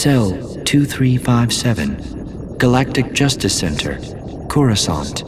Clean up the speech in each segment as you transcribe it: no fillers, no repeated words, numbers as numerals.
Cell 2357, Galactic Justice Center, Coruscant.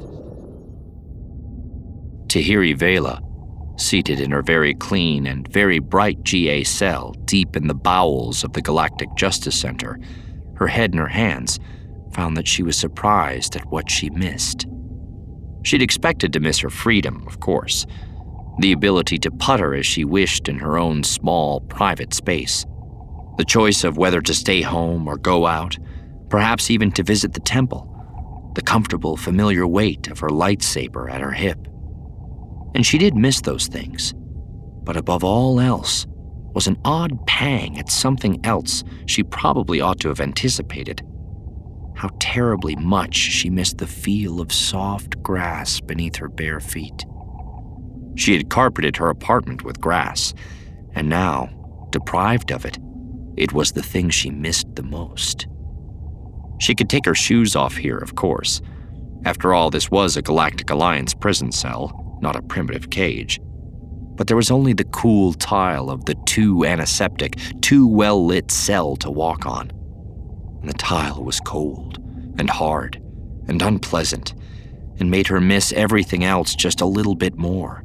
Tahiri Vela, seated in her very clean and very bright GA cell deep in the bowels of the Galactic Justice Center, her head in her hands, found that she was surprised at what she missed. She'd expected to miss her freedom, of course, the ability to putter as she wished in her own small, private space, the choice of whether to stay home or go out, perhaps even to visit the temple, the comfortable, familiar weight of her lightsaber at her hip. And she did miss those things, but above all else was an odd pang at something else she probably ought to have anticipated. How terribly much she missed the feel of soft grass beneath her bare feet. She had carpeted her apartment with grass, and now, deprived of it, it was the thing she missed the most. She could take her shoes off here, of course. After all, this was a Galactic Alliance prison cell, not a primitive cage. But there was only the cool tile of the too antiseptic, too well-lit cell to walk on. And the tile was cold and hard and unpleasant and made her miss everything else just a little bit more.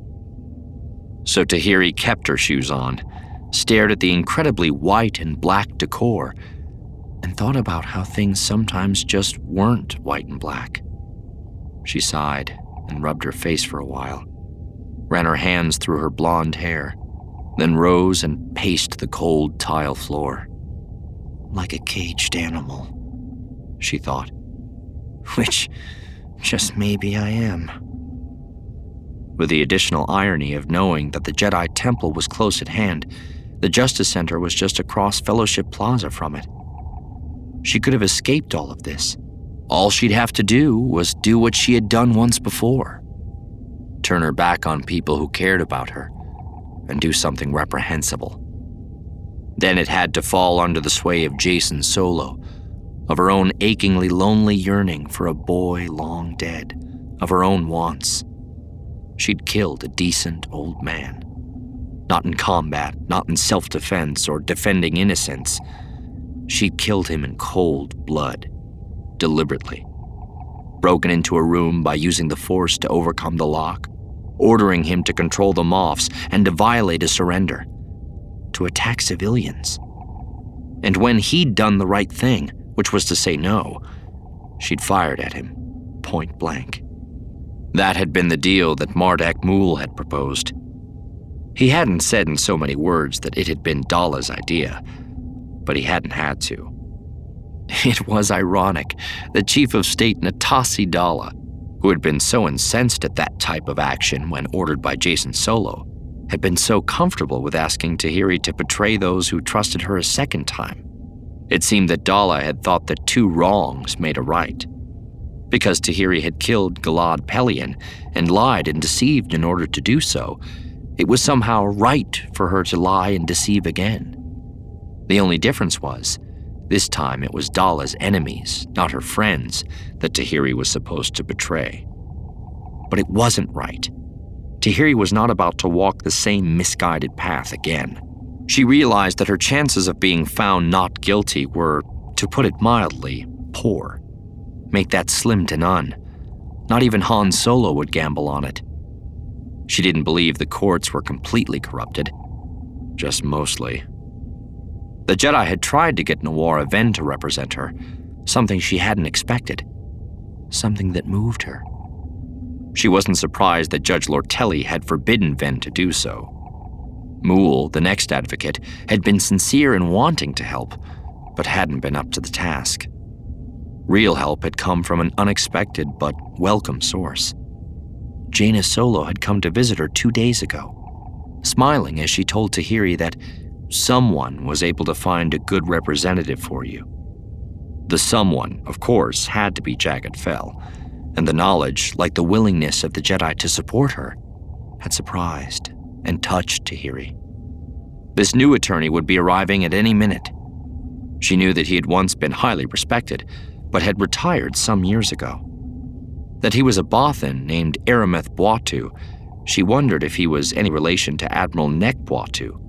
So Tahiri kept her shoes on, stared at the incredibly white and black decor, and thought about how things sometimes just weren't white and black. She sighed and rubbed her face for a while, ran her hands through her blonde hair, then rose and paced the cold tile floor. Like a caged animal, she thought. Which, just maybe I am. With the additional irony of knowing that the Jedi Temple was close at hand, the Justice Center was just across Fellowship Plaza from it. She could have escaped all of this. All she'd have to do was do what she had done once before. Turn her back on people who cared about her, and do something reprehensible. Then it had to fall under the sway of Jacen Solo, of her own achingly lonely yearning for a boy long dead, of her own wants. She'd killed a decent old man. Not in combat, not in self-defense or defending innocence. She'd killed him in cold blood, deliberately. Broken into a room by using the Force to overcome the lock, ordering him to control the Moffs and to violate a surrender, to attack civilians. And when he'd done the right thing, which was to say no, she'd fired at him, point blank. That had been the deal that Mardak Mool had proposed. He hadn't said in so many words that it had been Dalla's idea, but he hadn't had to. It was ironic that Chief of State Natasi Dalla, who had been so incensed at that type of action when ordered by Jacen Solo, had been so comfortable with asking Tahiri to betray those who trusted her a second time. It seemed that Dalla had thought that two wrongs made a right. Because Tahiri had killed Galad Pelion and lied and deceived in order to do so, it was somehow right for her to lie and deceive again. The only difference was, this time it was Dalla's enemies, not her friends, that Tahiri was supposed to betray. But it wasn't right. Tahiri was not about to walk the same misguided path again. She realized that her chances of being found not guilty were, to put it mildly, poor. Make that slim to none. Not even Han Solo would gamble on it. She didn't believe the courts were completely corrupted. Just mostly. The Jedi had tried to get Nawara Ven to represent her, something she hadn't expected. Something that moved her. She wasn't surprised that Judge Lortelli had forbidden Ven to do so. Mool, the next advocate, had been sincere in wanting to help, but hadn't been up to the task. Real help had come from an unexpected but welcome source. Jaina Solo had come to visit her 2 days ago, smiling as she told Tahiri that someone was able to find a good representative for you. The someone, of course, had to be Jagat Fel, and the knowledge, like the willingness of the Jedi to support her, had surprised and touched Tahiri. This new attorney would be arriving at any minute. She knew that he had once been highly respected, but had retired some years ago. That he was a Bothan named Arameth Boatu, she wondered if he was any relation to Admiral Nek Boatu,